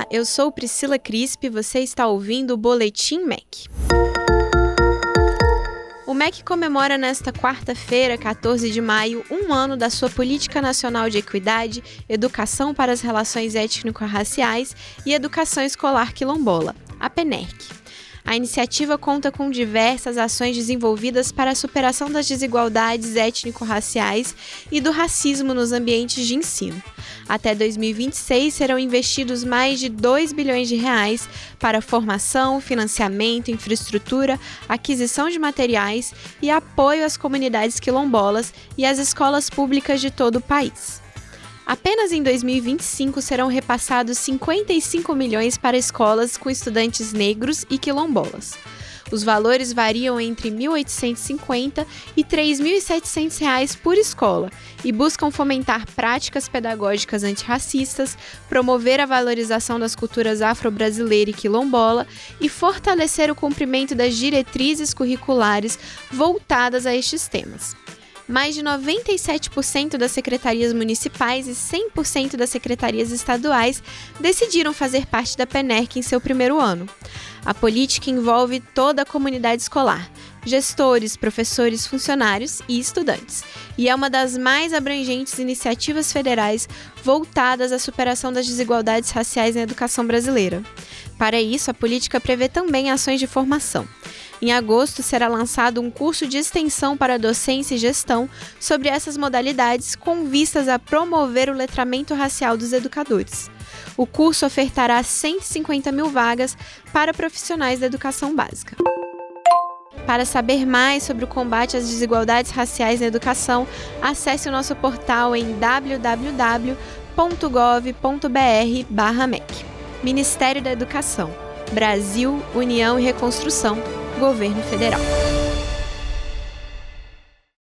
eu sou Priscila Crispi e você está ouvindo o Boletim MEC. O MEC comemora nesta quarta-feira, 14 de maio, 1 ano da sua Política Nacional de Equidade, Educação para as Relações Étnico-Raciais e Educação Escolar Quilombola, a PENERQ. A iniciativa conta com diversas ações desenvolvidas para a superação das desigualdades étnico-raciais e do racismo nos ambientes de ensino. Até 2026 serão investidos mais de 2 bilhões de reais para formação, financiamento, infraestrutura, aquisição de materiais e apoio às comunidades quilombolas e às escolas públicas de todo o país. Apenas em 2025 serão repassados 55 milhões para escolas com estudantes negros e quilombolas. Os valores variam entre R$ 1.850 e R$ 3.700 por escola e buscam fomentar práticas pedagógicas antirracistas, promover a valorização das culturas afro-brasileira e quilombola e fortalecer o cumprimento das diretrizes curriculares voltadas a estes temas. Mais de 97% das secretarias municipais e 100% das secretarias estaduais decidiram fazer parte da PENERQ em seu primeiro ano. A política envolve toda a comunidade escolar, gestores, professores, funcionários e estudantes, e é uma das mais abrangentes iniciativas federais voltadas à superação das desigualdades raciais na educação brasileira. Para isso, a política prevê também ações de formação. Em agosto, será lançado um curso de extensão para docência e gestão sobre essas modalidades com vistas a promover o letramento racial dos educadores. O curso ofertará 150 mil vagas para profissionais da educação básica. Para saber mais sobre o combate às desigualdades raciais na educação, acesse o nosso portal em www.gov.br/MEC. Ministério da Educação, Brasil, União e Reconstrução, Governo Federal.